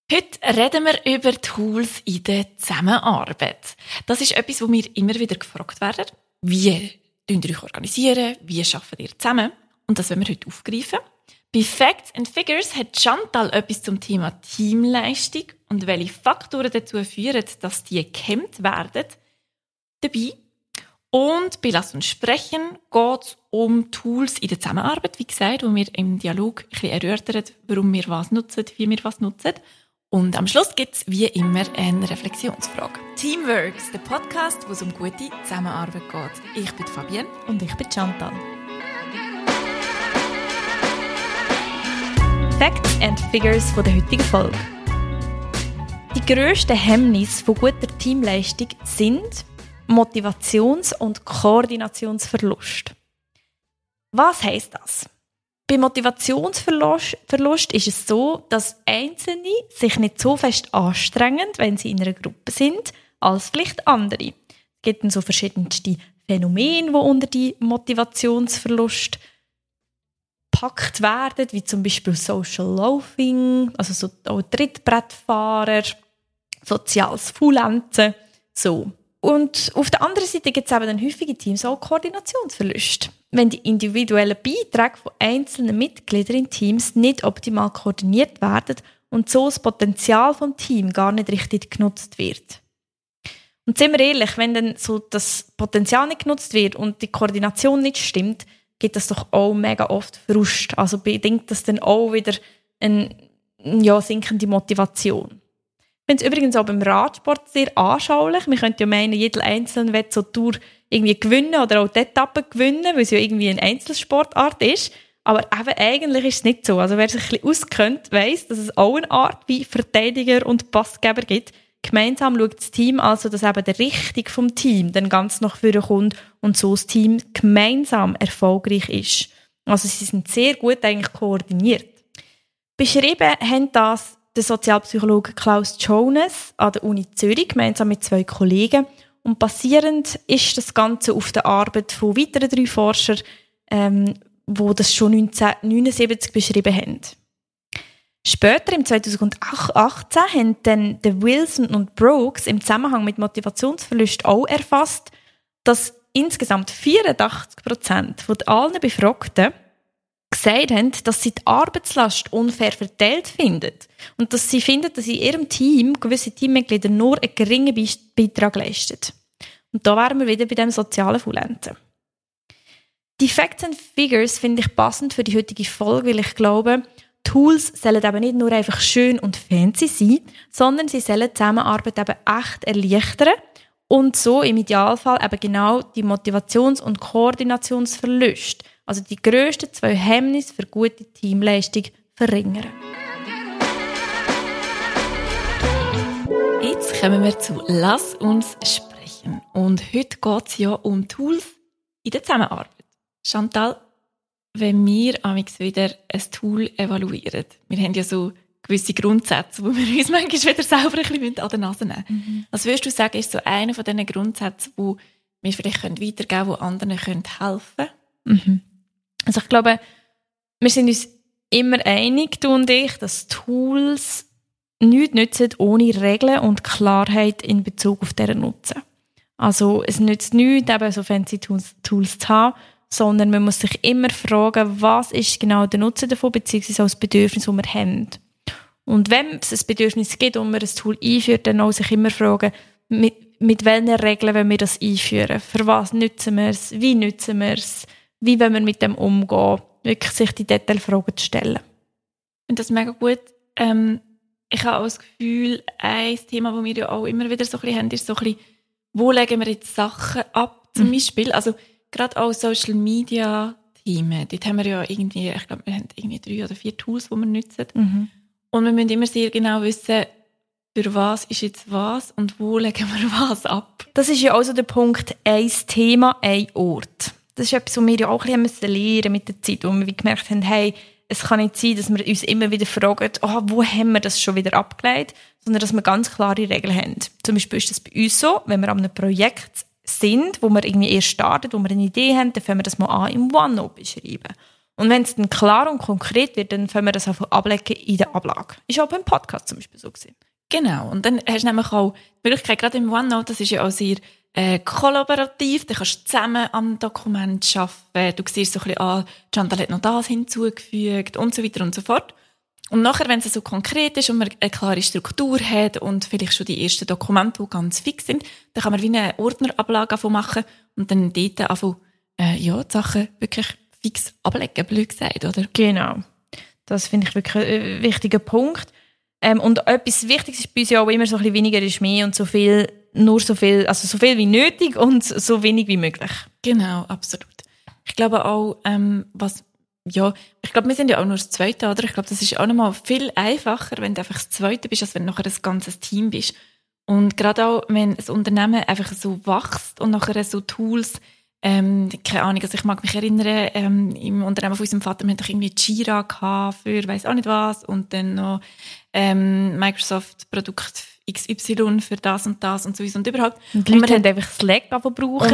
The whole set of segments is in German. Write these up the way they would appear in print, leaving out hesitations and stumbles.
Heute reden wir über Tools in der Zusammenarbeit. Das ist etwas, wo wir immer wieder gefragt werden. Wie organisiert ihr euch organisieren? Wie arbeitet ihr zusammen? Und das wollen wir heute aufgreifen. Bei Facts and Figures hat Chantal etwas zum Thema Teamleistung und welche Faktoren dazu führen, dass die gehemmt werden, dabei. Und bei Lass uns sprechen geht es um Tools in der Zusammenarbeit, wie gesagt, wo wir im Dialog ein bisschen erörtern, warum wir was nutzen, wie wir was nutzen. Und am Schluss gibt es wie immer eine Reflexionsfrage. Teamworks, der Podcast, wo es um gute Zusammenarbeit geht. Ich bin Fabienne. Und ich bin Chantal. Facts and Figures von der heutigen Folge. Die grössten Hemmnisse von guter Teamleistung sind Motivations- und Koordinationsverlust. Was heisst das? Bei Motivationsverlust ist es so, dass Einzelne sich nicht so fest anstrengen, wenn sie in einer Gruppe sind, als vielleicht andere. Es gibt dann so verschiedenste Phänomene, die unter die Motivationsverlust gepackt werden, wie zum Beispiel Social Loafing, also so auch Trittbrettfahrer, soziales Faulenzen, so. Und auf der anderen Seite gibt es eben dann häufige Teams auch Koordinationsverluste. Wenn die individuellen Beiträge von einzelnen Mitgliedern in Teams nicht optimal koordiniert werden und so das Potenzial vom Team gar nicht richtig genutzt wird. Und sind wir ehrlich, wenn dann so das Potenzial nicht genutzt wird und die Koordination nicht stimmt, gibt das doch auch mega oft Frust. Also bedingt das dann auch wieder eine sinkende Motivation. Ich finde es übrigens auch beim Radsport sehr anschaulich. Man könnte ja meinen, jeder Einzelne will so Tour irgendwie gewinnen oder auch die Etappe gewinnen, weil es ja irgendwie eine Einzelsportart ist. Aber eben eigentlich ist es nicht so. Also wer sich ein bisschen auskennt, weiss, dass es auch eine Art wie Verteidiger und Passgeber gibt. Gemeinsam schaut das Team also, dass eben der Richtung vom Team dann ganz nach vorne kommt und so das Team gemeinsam erfolgreich ist. Also sie sind sehr gut eigentlich koordiniert. Beschrieben haben das der Sozialpsychologe Klaus Jonas an der Uni Zürich, gemeinsam mit 2 Kollegen. Und basierend ist das Ganze auf der Arbeit von weiteren 3 Forschern, die das schon 1979 beschrieben haben. Später, im 2018, haben dann der Wilson und Brooks im Zusammenhang mit Motivationsverlust auch erfasst, dass insgesamt 84% von allen Befragten gesagt haben, dass sie die Arbeitslast unfair verteilt finden und dass sie finden, dass in ihrem Team gewisse Teammitglieder nur einen geringen Beitrag leisten. Und da wären wir wieder bei dem sozialen Faulenzen. Die Facts and Figures finde ich passend für die heutige Folge, weil ich glaube, Tools sollen eben nicht nur einfach schön und fancy sein, sondern sie sollen die Zusammenarbeit eben echt erleichtern und so im Idealfall eben genau die Motivations- und Koordinationsverluste, also die grössten 2 Hemmnisse für gute Teamleistung, verringern. Jetzt kommen wir zu «Lass uns sprechen». Und heute geht es ja um Tools in der Zusammenarbeit. Chantal, wenn wir amigs wieder ein Tool evaluieren, wir haben ja so gewisse Grundsätze, wo wir uns manchmal wieder selber ein bisschen an der Nase nehmen. Mhm. Was würdest du sagen, ist so einer von diesen Grundsätzen, wo wir vielleicht weitergeben können, wo anderen helfen können? Mhm. Also ich glaube, wir sind uns immer einig, du und ich, dass Tools nichts nützen ohne Regeln und Klarheit in Bezug auf deren Nutzen. Also es nützt nichts, eben so fancy Tools zu haben, sondern man muss sich immer fragen, was ist genau der Nutzen davon, beziehungsweise auch das Bedürfnis, das wir haben. Und wenn es ein Bedürfnis gibt und man ein Tool einführt, dann auch sich immer fragen, mit welchen Regeln wollen wir das einführen? Für was nutzen wir es? Wie nutzen wir es? Wie wollen wir mit dem umgehen? Wirklich sich die Detailfragen zu stellen. Und das ist mega gut. Ich habe auch das Gefühl, ein Thema, das wir ja auch immer wieder so ein bisschen haben, ist so ein bisschen, wo legen wir jetzt Sachen ab, zum Beispiel. Also gerade auch Social Media Themen. Dort haben wir ja irgendwie, ich glaube, wir haben irgendwie 3 oder 4 Tools, die wir nutzen. Mhm. Und wir müssen immer sehr genau wissen, für was ist jetzt was und wo legen wir was ab. Das ist ja auch so der Punkt, ein Thema, ein Ort. Das ist etwas, was wir ja auch ein bisschen lernen mit der Zeit, wo wir gemerkt haben, hey, es kann nicht sein, dass wir uns immer wieder fragen, wo haben wir das schon wieder abgeleitet, sondern dass wir ganz klare Regeln haben. Zum Beispiel ist das bei uns so, wenn wir an einem Projekt sind, wo wir irgendwie erst starten, wo wir eine Idee haben, dann fangen wir das mal an im OneNote beschreiben. Und wenn es dann klar und konkret wird, dann können wir das einfach ablegen in der Ablage. Ist auch beim Podcast zum Beispiel so gewesen. Genau. Und dann hast du nämlich auch die Möglichkeit, gerade im OneNote, das ist ja auch sehr kollaborativ, dann kannst du zusammen am Dokument arbeiten, du siehst so ein bisschen, Chantal hat noch das hinzugefügt und so weiter und so fort. Und nachher, wenn es so konkret ist und man eine klare Struktur hat und vielleicht schon die ersten Dokumente, die ganz fix sind, dann kann man wie eine Ordnerablage machen und dann dort anfangen, die Sachen wirklich fix ablegen, blöd gesagt, oder? Genau. Das finde ich wirklich ein wichtiger Punkt. Und etwas Wichtiges ist bei uns ja auch immer so ein bisschen weniger ist mehr und so viel wie nötig und so wenig wie möglich. Genau, absolut. Ich glaube auch, ich glaube, wir sind ja auch nur das Zweite, oder? Ich glaube, das ist auch nochmal viel einfacher, wenn du einfach das Zweite bist, als wenn du nachher ein ganzes Team bist. Und gerade auch, wenn ein Unternehmen einfach so wächst und nachher so Tools, keine Ahnung, also ich mag mich erinnern, im Unternehmen von unserem Vater, wir hatten doch irgendwie Jira gehabt für weiss auch nicht was und dann noch Microsoft Produkt XY für das und so und überhaupt. Und die Leute haben einfach Slack brauchen.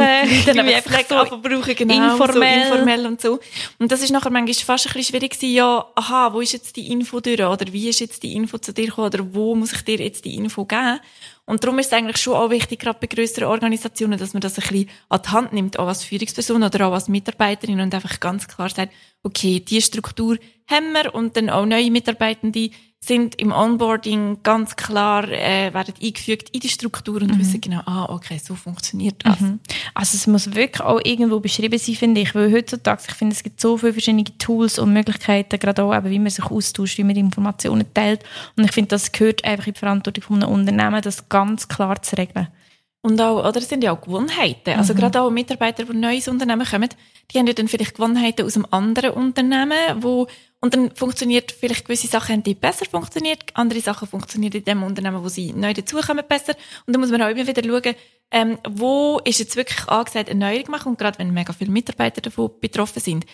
Genau, informell. So informell und so. Und das ist nachher manchmal fast ein bisschen schwierig gewesen, ja, wo ist jetzt die Info durch? Oder wie ist jetzt die Info zu dir gekommen? Oder wo muss ich dir jetzt die Info geben? Und darum ist es eigentlich schon auch wichtig, gerade bei grösseren Organisationen, dass man das ein bisschen an die Hand nimmt, auch als Führungsperson oder auch als Mitarbeiterin und einfach ganz klar sagt, okay, diese Struktur haben wir und dann auch neue Mitarbeitende sind im Onboarding ganz klar, werden eingefügt in die Struktur und wissen genau, okay, so funktioniert das. Also es muss wirklich auch irgendwo beschrieben sein, finde ich, weil heutzutage, ich finde, es gibt so viele verschiedene Tools und Möglichkeiten, gerade auch eben, wie man sich austauscht, wie man Informationen teilt und ich finde, das gehört einfach in die Verantwortung von einem Unternehmen, das ganz klar zu regeln. Und auch, oder es sind ja auch Gewohnheiten. Also gerade auch Mitarbeiter, die neu ins Unternehmen kommen, die haben ja dann vielleicht Gewohnheiten aus einem anderen Unternehmen, und dann funktioniert vielleicht gewisse Sachen, die besser funktioniert, andere Sachen funktionieren in dem Unternehmen, wo sie neu dazukommen, besser. Und dann muss man auch immer wieder schauen, wo ist jetzt wirklich angesagt, eine Neuerung machen, und gerade wenn mega viele Mitarbeiter davon betroffen sind,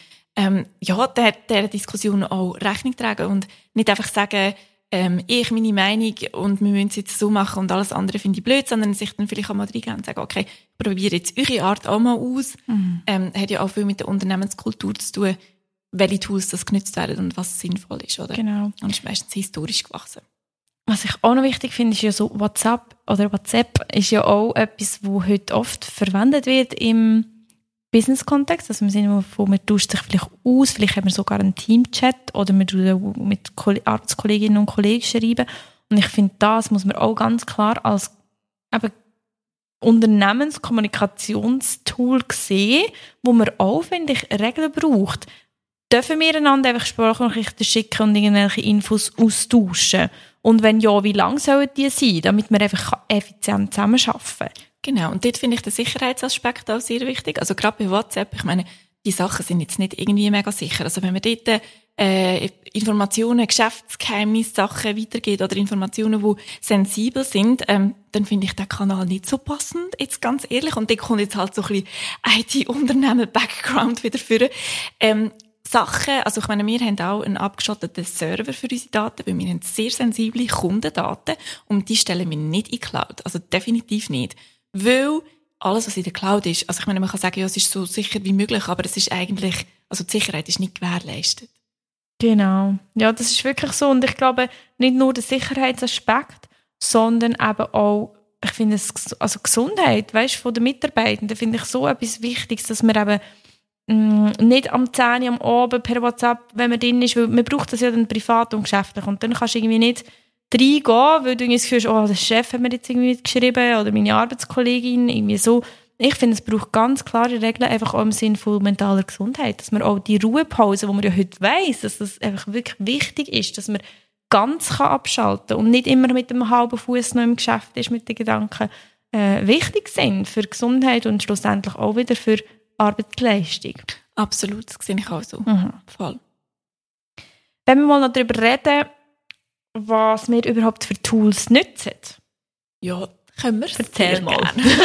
der Diskussion auch Rechnung tragen und nicht einfach sagen, ich meine Meinung und wir müssen es jetzt so machen und alles andere finde ich blöd, sondern sich dann vielleicht auch mal reingehen und sagen, okay, probiere jetzt eure Art auch mal aus. Hat ja auch viel mit der Unternehmenskultur zu tun, welche Tools das genutzt werden und was sinnvoll ist, oder? Genau. Und ist meistens historisch gewachsen. Was ich auch noch wichtig finde, ist ja so WhatsApp ist ja auch etwas, das heute oft verwendet wird im Business-Kontext, also im Sinne von, man tauscht sich vielleicht aus, vielleicht haben wir sogar einen Team-Chat oder man tut mit Arbeitskolleginnen und Kollegen schreiben. Und ich finde, das muss man auch ganz klar als eben Unternehmenskommunikationstool sehen, wo man auch, finde ich, Regeln braucht. Dürfen wir einander einfach Sprachnachrichten schicken und irgendwelche Infos austauschen? Und wenn ja, wie lang sollen die sein, damit wir einfach effizient zusammenarbeiten können? Genau, und dort finde ich den Sicherheitsaspekt auch sehr wichtig. Also gerade bei WhatsApp, ich meine, die Sachen sind jetzt nicht irgendwie mega sicher. Also wenn man dort Informationen, Geschäftsgeheimnisse, Sachen weitergeht oder Informationen, die sensibel sind, dann finde ich den Kanal nicht so passend, jetzt ganz ehrlich. Und dort kommt jetzt halt so ein bisschen IT-Unternehmen-Background wieder führen. Sachen, also ich meine, wir haben auch einen abgeschotteten Server für unsere Daten, weil wir haben sehr sensible Kundendaten und die stellen wir nicht in die Cloud. Also definitiv nicht. Weil alles, was in der Cloud ist, also ich meine, man kann sagen, ja, es ist so sicher wie möglich, aber es ist eigentlich, also die Sicherheit ist nicht gewährleistet. Genau. Ja, das ist wirklich so. Und ich glaube, nicht nur der Sicherheitsaspekt, sondern eben auch, ich finde es, also Gesundheit, weißt, von den Mitarbeitenden, finde ich so etwas Wichtiges, dass man eben nicht am 10 Uhr am Abend per WhatsApp, wenn man drin ist, weil man braucht das ja dann privat und geschäftlich. Und dann kannst du irgendwie nicht reingehen, weil du irgendwie das Gefühl hast, der Chef hat mir jetzt irgendwie geschrieben oder meine Arbeitskollegin, irgendwie so. Ich finde, es braucht ganz klare Regeln, einfach auch im Sinne von mentaler Gesundheit, dass man auch die Ruhepause, wo man ja heute weiss, dass das einfach wirklich wichtig ist, dass man ganz abschalten kann und nicht immer mit dem halben Fuß noch im Geschäft ist, mit den Gedanken, wichtig sind für die Gesundheit und schlussendlich auch wieder für Arbeitsleistung. Absolut, das sehe ich auch so. Voll. Wenn wir mal noch darüber reden, was wir überhaupt für Tools nutzen. Ja, können wir es? Erzähl mal.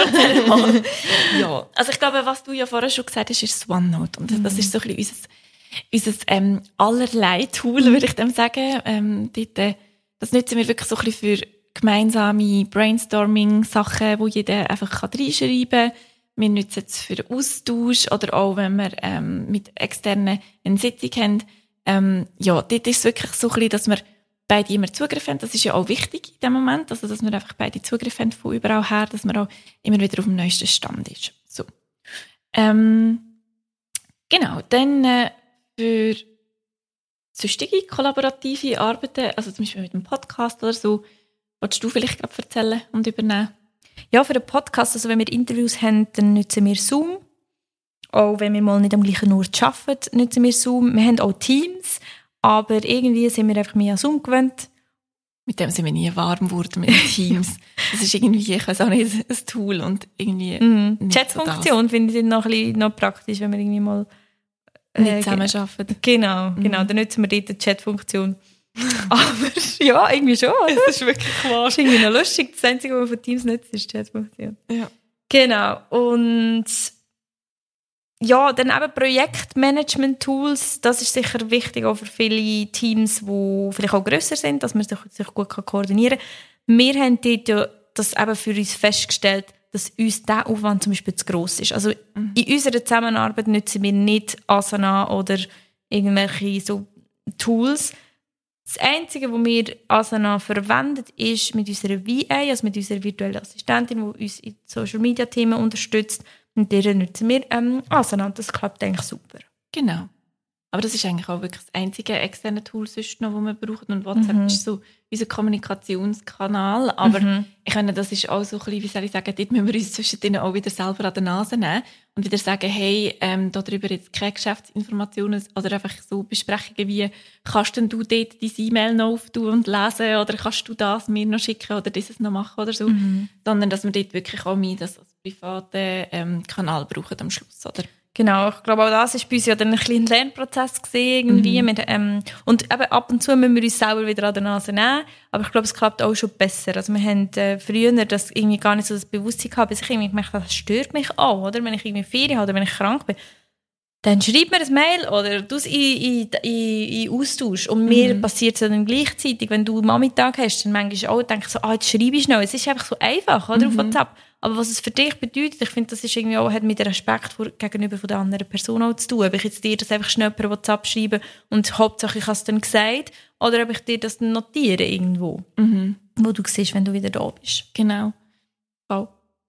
Ja, also ich glaube, was du ja vorher schon gesagt hast, ist das OneNote. Und das ist so ein bisschen unser allerlei-Tool, würde ich dem sagen. Das nutzen wir wirklich so ein bisschen für gemeinsame Brainstorming-Sachen, wo jeder einfach reinschreiben kann. wir nutzen es für den Austausch oder auch, wenn wir mit Externen eine Sitzung haben. Dort ist es wirklich so ein bisschen, dass wir beide immer Zugriff haben. Das ist ja auch wichtig in dem Moment, also dass wir einfach beide Zugriff haben von überall her, dass man auch immer wieder auf dem neuesten Stand ist. So. Genau, dann für sonstige kollaborative Arbeiten, also zum Beispiel mit einem Podcast oder so, willst du vielleicht gerade erzählen und übernehmen? Ja, für den Podcast, also wenn wir Interviews haben, dann nutzen wir Zoom. Auch wenn wir mal nicht am gleichen Ort arbeiten, nutzen wir Zoom. Wir haben auch Teams, aber irgendwie sind wir einfach mehr an Zoom gewöhnt. Mit dem sind wir nie warm geworden, mit den Teams. Das ist irgendwie, ich weiß auch nicht, ein Tool und irgendwie Chat-Funktion finde ich noch praktisch, wenn wir irgendwie mal nicht zusammenarbeiten. Genau, dann nutzen wir dort die Chat-Funktion. Aber ja, irgendwie schon. Das ist wirklich wahr. Das ist irgendwie noch lustig. Das Einzige, was man von Teams nutzt, ist die Chat-Funktion. Ja. Genau. Und ja, dann eben Projektmanagement-Tools. Das ist sicher wichtig auch für viele Teams, die vielleicht auch grösser sind, dass man sich gut koordinieren kann. Wir haben dort ja das eben für uns festgestellt, dass uns dieser Aufwand zum Beispiel zu gross ist. Also in unserer Zusammenarbeit nutzen wir nicht Asana oder irgendwelche so Tools. Das Einzige, wo wir Asana verwendet, ist mit unserer VA, also mit unserer virtuellen Assistentin, die uns in Social-Media-Themen unterstützt. Und deren nutzen wir Asana und das klappt eigentlich super. Genau. Aber das ist eigentlich auch wirklich das einzige externe Tool, sonst noch, das wir brauchen. Und WhatsApp ist so unser Kommunikationskanal. Aber ich meine, das ist auch so ein bisschen, wie soll ich sagen, dort müssen wir uns zwischendrin auch wieder selber an der Nase nehmen und wieder sagen, hey, darüber jetzt keine Geschäftsinformationen oder einfach so Besprechungen wie, kannst denn du dort deine E-Mail noch auftun und lesen oder kannst du das mir noch schicken oder dieses noch machen oder so. Sondern, dass wir dort wirklich auch mehr das als privaten Kanal brauchen am Schluss, oder? Genau, ich glaube auch das war bei uns ja dann ein kleiner Lernprozess irgendwie. Und eben ab und zu müssen wir uns selber wieder an der Nase nehmen, aber ich glaube, es klappt auch schon besser. Also wir haben früher das irgendwie gar nicht so das Bewusstsein gehabt, bis ich irgendwie gemerkt habe, das stört mich auch, oder? Wenn ich irgendwie Ferien habe oder wenn ich krank bin, dann schreib mir ein Mail oder du es in Austausch. Und mir passiert es dann gleichzeitig, wenn du Mami-Tag hast, dann manchmal auch denke ich so, jetzt schreibe ich schnell. Es ist einfach so einfach, oder? Auf WhatsApp. Aber was es für dich bedeutet, ich finde, das ist irgendwie auch, hat mit dem Respekt gegenüber von der anderen Person auch zu tun. Ob ich jetzt dir das einfach schnell per WhatsApp schreibe und Hauptsache ich habe es dann gesagt, oder ob ich dir das dann notiere irgendwo, wo du siehst, wenn du wieder da bist. Genau. Wow.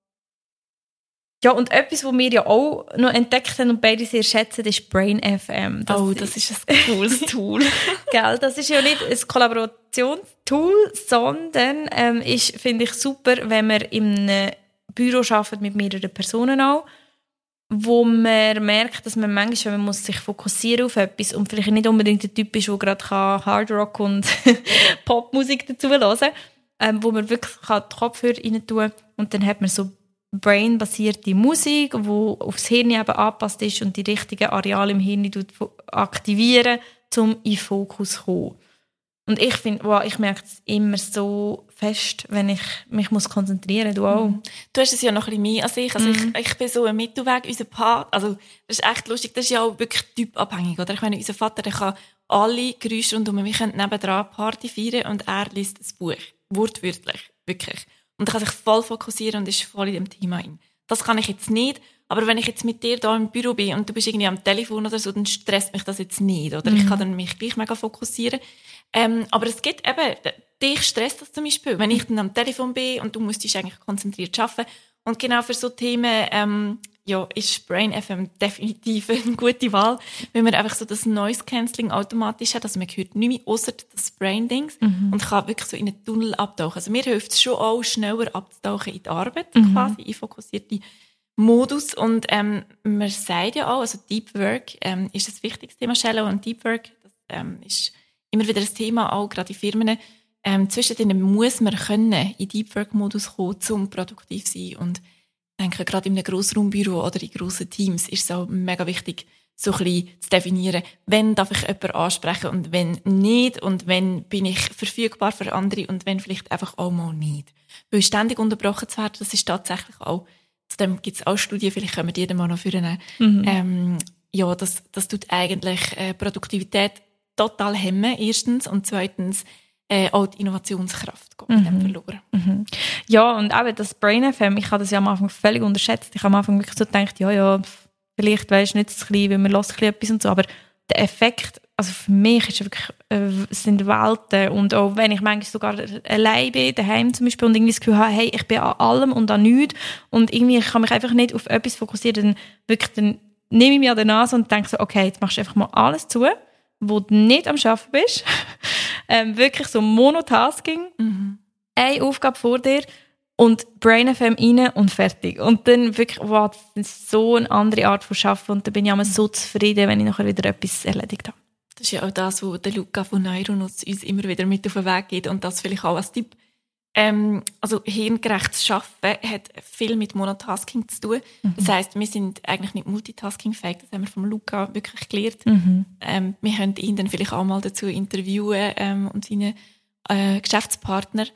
Ja, und etwas, was wir ja auch noch entdeckt haben und beide sehr schätzen, ist Brain FM. Das ist ein cooles Tool. Gell, das ist ja nicht ein Kollaborationstool, sondern finde ich super, wenn man in einem Büro arbeitet mit mehreren Personen auch, wo man merkt, dass man manchmal, wenn man muss sich fokussieren auf etwas und vielleicht nicht unbedingt der Typ ist, der gerade Hard Rock und Popmusik dazu hören kann, wo man wirklich die Kopfhörer rein tun und dann hat man so Brain-basierte Musik, die aufs Hirn eben angepasst ist und die richtigen Areale im Hirn aktivieren, um in den Fokus zu kommen. Und ich finde, ich merke es immer so fest, wenn ich mich konzentrieren muss. Du auch. Du hast es ja noch ein bisschen mehr als ich. Also ich bin so ein Mittelweg. Unser Part, also das ist echt lustig, das ist ja auch wirklich typabhängig. Oder? Ich meine, unser Vater, der kann alle Geräusche rundum, wir können nebendran Party feiern und er liest ein Buch. Wortwörtlich. Wirklich. Und er kann sich voll fokussieren und ist voll in dem Thema rein. Das kann ich jetzt nicht. Aber wenn ich jetzt mit dir da im Büro bin und du bist irgendwie am Telefon oder so, dann stresst mich das jetzt nicht. Oder ich kann dann mich gleich mega fokussieren. Aber es gibt eben, dich stresst das zum Beispiel, wenn ich dann am Telefon bin und du musst eigentlich konzentriert arbeiten. Und genau für so Themen ist Brain FM definitiv eine gute Wahl, weil man einfach so das Noise Cancelling automatisch hat. Also man hört nicht mehr ausser das Brain-Dings und kann wirklich so in einen Tunnel abtauchen. Also mir hilft es schon auch, schneller abzutauchen in die Arbeit, quasi, in fokussierte Modus. Und man sagt ja auch, also Deep Work ist ein wichtiges Thema, Shallow und Deep Work, das ist immer wieder ein Thema, auch gerade in Firmen. Zwischendrin muss man können in Deep Work-Modus kommen, um produktiv zu sein. Und ich denke, gerade in einem Grossraumbüro oder in grossen Teams ist es auch mega wichtig, so ein bisschen zu definieren, wann darf ich jemanden ansprechen und wenn nicht und wenn bin ich verfügbar für andere und wenn vielleicht einfach auch mal nicht. Weil ständig unterbrochen zu werden, das ist tatsächlich auch, zudem gibt es auch Studien, vielleicht können wir die dann mal noch führen. Das tut eigentlich Produktivität total hemmen, erstens. Und zweitens auch die Innovationskraft geht mit dem verloren. Ja, und auch das Brain FM, ich habe das ja am Anfang völlig unterschätzt. Ich habe am Anfang wirklich so gedacht, ja, vielleicht weisst du nicht zu klein, weil man hört etwas und so, aber der Effekt, also für mich ist wirklich, sind Welten, und auch wenn ich manchmal sogar allein bin, daheim zum Beispiel, und irgendwie das Gefühl habe, hey, ich bin an allem und an nichts und irgendwie ich kann mich einfach nicht auf etwas fokussieren, dann nehme ich mich an der Nase und denke so, okay, jetzt machst du einfach mal alles zu, wo du nicht am Arbeiten bist. Wirklich so Monotasking, eine Aufgabe vor dir und Brain FM rein und fertig. Und dann wirklich, wow, das ist so eine andere Art von Arbeiten und dann bin ich immer so zufrieden, wenn ich nachher wieder etwas erledigt habe. Das ist ja auch das, was der Luca von Neuronutz uns immer wieder mit auf den Weg gibt und das vielleicht auch als Tipp. Also hirngerechtes Arbeiten hat viel mit Monotasking zu tun. Das heisst, wir sind eigentlich nicht multitaskingfähig. Das haben wir vom Luca wirklich gelernt. Wir können ihn dann vielleicht auch mal dazu interviewen und seine Geschäftspartner,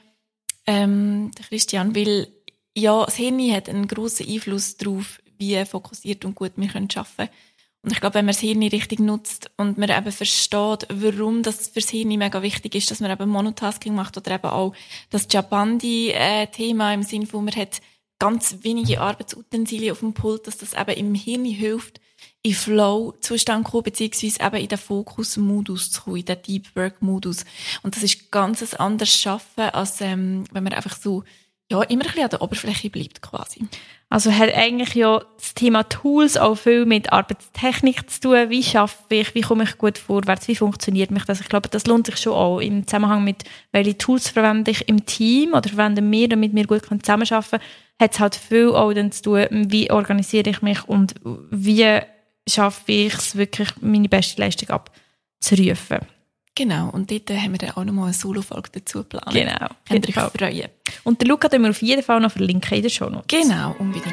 der Christian, weil ja, das Hirn hat einen grossen Einfluss darauf, wie fokussiert und gut wir arbeiten können. Und ich glaube, wenn man das Hirn richtig nutzt und man eben versteht, warum das für das Hirn mega wichtig ist, dass man eben Monotasking macht oder eben auch das Jabandi-Thema im Sinne von, man hat ganz wenige Arbeitsutensilien auf dem Pult, dass das eben im Hirn hilft, in Flow-Zustand zu kommen, beziehungsweise eben in den Fokus-Modus zu kommen, in den Deep-Work-Modus. Und das ist ganz ein anderes Arbeiten, als wenn man einfach so immer ein bisschen an der Oberfläche bleibt quasi. Also hat eigentlich ja das Thema Tools auch viel mit Arbeitstechnik zu tun. Wie schaffe ich, wie komme ich gut vorwärts, wie funktioniert mich das? Ich glaube, das lohnt sich schon auch im Zusammenhang mit, welche Tools verwende ich im Team oder verwenden wir, damit wir gut zusammenarbeiten können, hat es halt viel auch dann zu tun, wie organisiere ich mich und wie schaffe ich es wirklich, meine beste Leistung abzurufen. Genau, und dort haben wir dann auch nochmal eine Solo-Folge dazu geplant. Genau. Könnt ihr euch freuen. Und den Luca können wir auf jeden Fall noch verlinken in der Shownotes. Genau, unbedingt.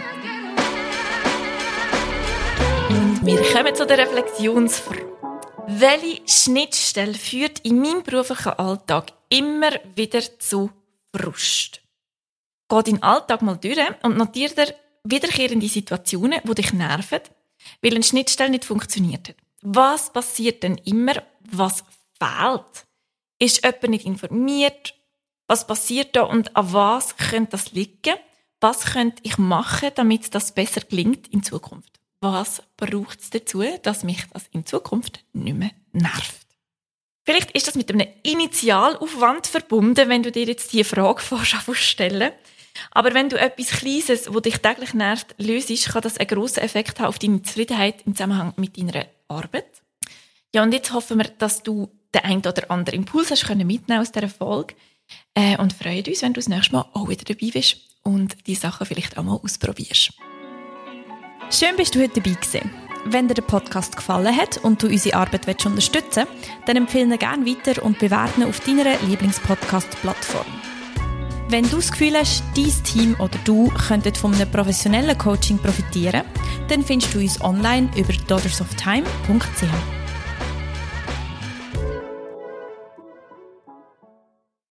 Und wir kommen zu der Reflexionsfrage. Welche Schnittstelle führt in meinem beruflichen Alltag immer wieder zu Frust? Geh deinen Alltag mal durch und notiere dir wiederkehrende Situationen, die dich nerven, weil eine Schnittstelle nicht funktioniert hat. Was passiert denn immer? Was fehlt? Ist jemand nicht informiert? Was passiert da und an was könnte das liegen? Was könnte ich machen, damit das besser gelingt in Zukunft? Was braucht es dazu, dass mich das in Zukunft nicht mehr nervt? Vielleicht ist das mit einem Initialaufwand verbunden, wenn du dir jetzt diese Frage stellen. Aber wenn du etwas Kleines, das dich täglich nervt, löst, kann das einen grossen Effekt haben auf deine Zufriedenheit im Zusammenhang mit deiner Arbeit. Ja, und jetzt hoffen wir, dass du den einen oder anderen Impuls hast mitnehmen aus dieser Folge. Und freuen uns, wenn du das nächste Mal auch wieder dabei bist und die Sachen vielleicht auch mal ausprobierst. Schön, bist du heute dabei gewesen. Wenn dir der Podcast gefallen hat und du unsere Arbeit unterstützen willst, dann empfehle ihn gerne weiter und bewerte ihn auf deiner Lieblingspodcast-Plattform. Wenn du das Gefühl hast, dein Team oder du könntet von einem professionellen Coaching profitieren, dann findest du uns online über daughtersoftime.ch.